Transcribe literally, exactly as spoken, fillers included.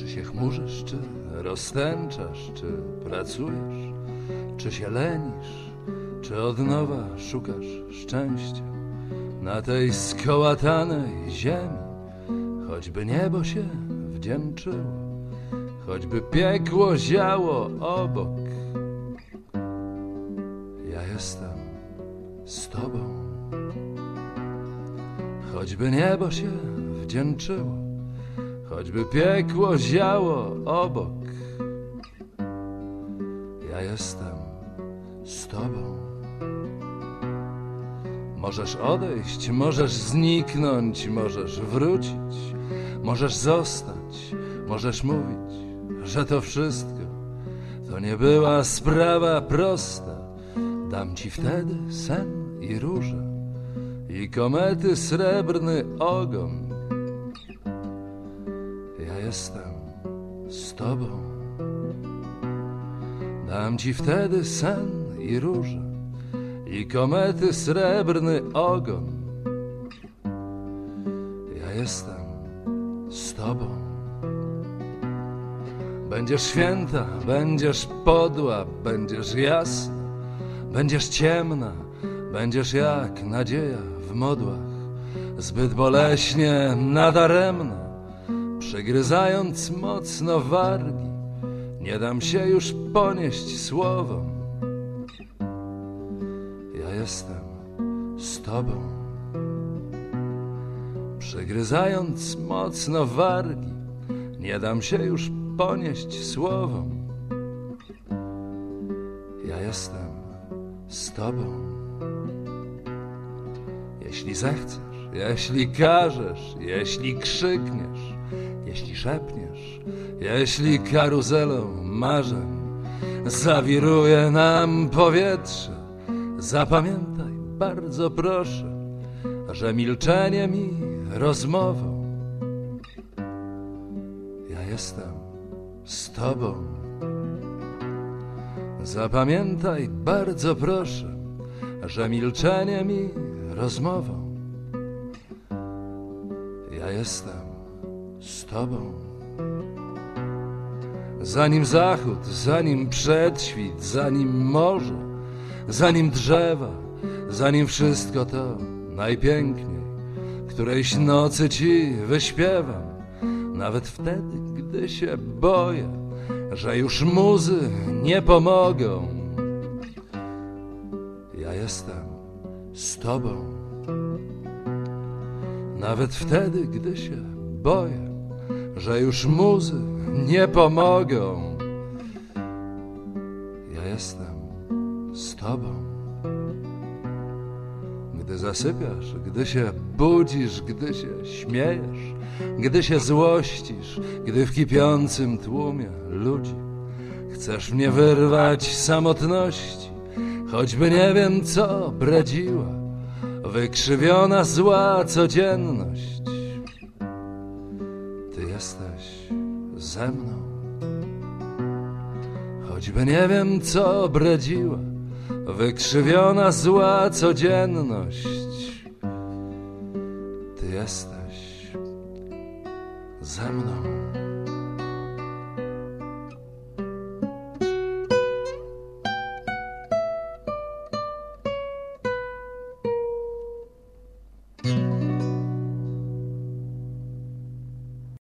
się chmurzysz, czy roztęczasz, czy pracujesz, czy się lenisz, czy od nowa szukasz szczęścia na tej skołatanej ziemi? Choćby niebo się wdzięczyło, choćby piekło ziało obok, ja jestem z tobą. Choćby niebo się wdzięczyło, choćby piekło ziało obok, ja jestem z tobą. Możesz odejść, możesz zniknąć, możesz wrócić, możesz zostać, możesz mówić, że to wszystko to nie była sprawa prosta. Dam ci wtedy sen i róże i komety srebrny ogon. Ja jestem z tobą. Dam ci wtedy sen i róże i komety srebrny ogon. Ja jestem z tobą. Będziesz święta, będziesz podła, będziesz jasna, będziesz ciemna, będziesz jak nadzieja w modłach, zbyt boleśnie nadaremna, przygryzając mocno wargi. Nie dam się już ponieść słowom. Ja jestem z tobą. Przygryzając mocno wargi, nie dam się już ponieść słowom. Ja jestem z tobą. Jeśli zechcesz, jeśli każesz, jeśli krzykniesz, jeśli szepniesz, jeśli karuzelą marzeń zawiruje nam powietrze, zapamiętaj, bardzo proszę, że milczenie mi rozmową. Ja jestem z tobą. Zapamiętaj, bardzo proszę, że milczenie mi rozmową. Ja jestem z tobą. Zanim zachód, zanim przedświt, zanim morze, zanim drzewa, zanim wszystko to najpiękniej, którejś nocy ci wyśpiewam, nawet wtedy, gdy się boję, że już muzy nie pomogą. Ja jestem z tobą. Nawet wtedy, gdy się boję, że już muzy nie pomogą. Ja jestem z tobą. Gdy zasypiasz, gdy się budzisz, gdy się śmiejesz, gdy się złościsz, gdy w kipiącym tłumie ludzi chcesz mnie wyrwać z samotności, choćby nie wiem co bredziła wykrzywiona zła codzienność. Ty jesteś ze mną. Choćby nie wiem co bredziła wykrzywiona zła codzienność. Ty jesteś ze mną.